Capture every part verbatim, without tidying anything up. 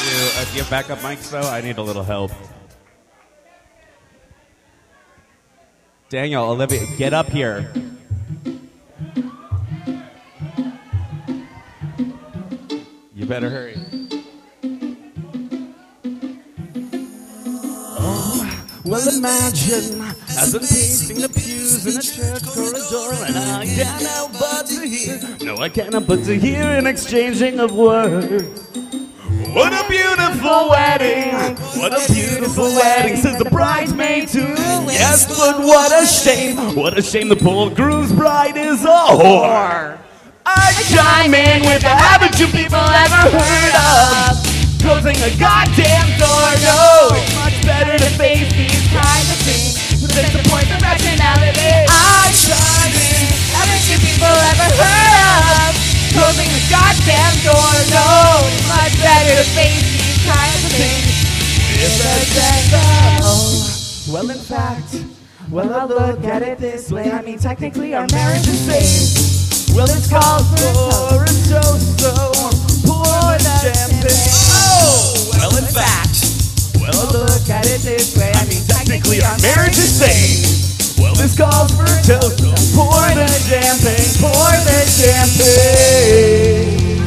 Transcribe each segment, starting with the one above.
Uh, do you have backup mics, though? I need a little help. Daniel, Olivia, get up here. You better hurry. Oh, well, imagine as I'm pacing the pews in a church corridor, and I can't help but to hear. No, I can't help but to hear an exchanging of words. What a beautiful wedding! What a beautiful wedding, says the bridesmaid too. Yes, but what a shame! What a shame the poor groom's bride is a whore. I chime in with the haven't you people ever heard of closing a goddamn door? No, it's much better to face these kinds of things than to point the rationality. I chime in, haven't you people ever heard of closing the goddamn door? No, it's much better to face these kinds of things. It's a sense of, oh, well, in fact, well, I look at it this way. I mean, technically, our marriage is safe. Well, it's called for a toast, so pour the champagne. Oh, well, in fact, well, I look at it this way. I mean, technically, our marriage is safe. Well, this calls for a toast, so pour the champagne, pour the champagne.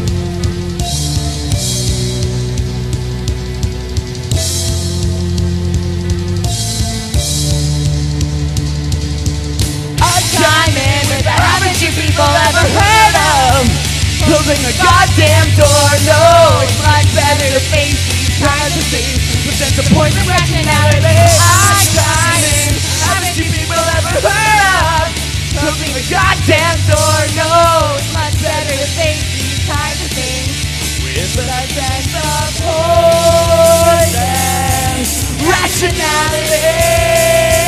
Haven't you people ever heard of closing a goddamn door? No, it's much better to face these kinds of things with sense of point and rationality. I chime in. Haven't you people ever heard of closing a goddamn door? No, it's much better to face these kinds of things with a sense of point and rationality.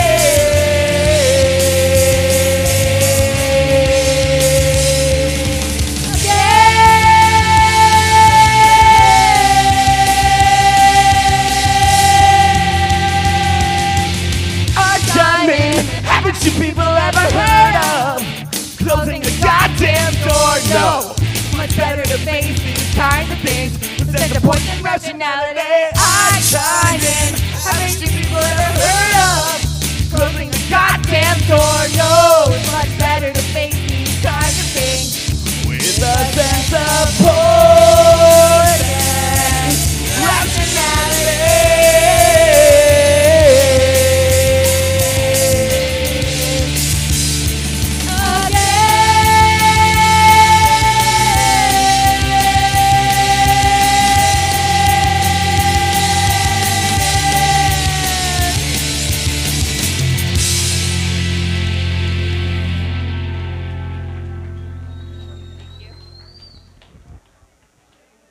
You people ever heard of closing the goddamn door? No, much better to face these kinds of things instead of point and rationality. I chime in. Haven't you people ever heard of closing the goddamn door? No, it's much better to face these kinds of things with a sense of point and rationality.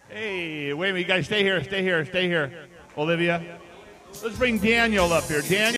You guys stay here, stay here, stay here. Olivia, let's bring Daniel up here. Daniel.